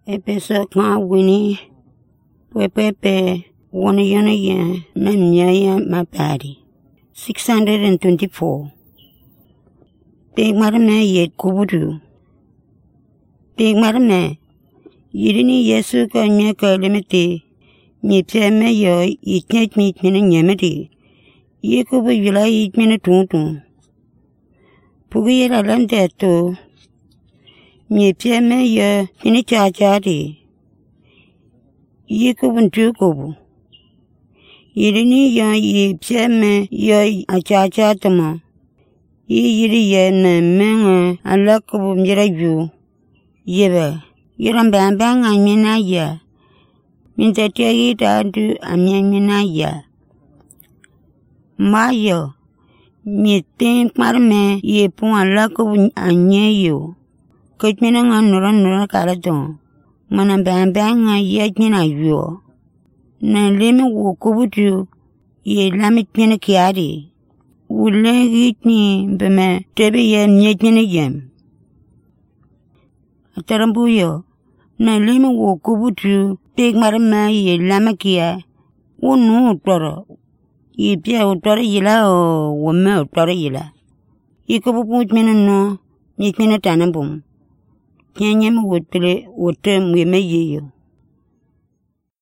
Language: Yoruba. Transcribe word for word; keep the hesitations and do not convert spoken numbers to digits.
Epeso kwa wini pepepe one yana ya na nyaya mapari six hundred twenty-four. Big marame yet kubudu. Big marame yirini yesu ka nyaka limiti ni peme yo itnet mit mina nyamedi yekubu yula itmina tuntu pugi yela lande to ni peme yo ini chachadi yekubu ntukubu yirini ya yi peme yo achachatama yi yiri ye na menga alakubu mjira yu yeba yiran bambang amina ya minta tiagi dandu amina ya mayo mitin marme ye pun alakubu anyeyo kutmina nga nura nura kaladon mana bambang ayajina yo na lemi wukubudu ye lamit mina kiari Ule gitni beme tebe ye nyejine yem. Atarambuyo na lemi wukubudu big marama ye lamakia unu utoro ye pia utoro yila o wame utoro yila ikubu utmina no nyejine tanambum nyanyama wutile wutem weme yeyo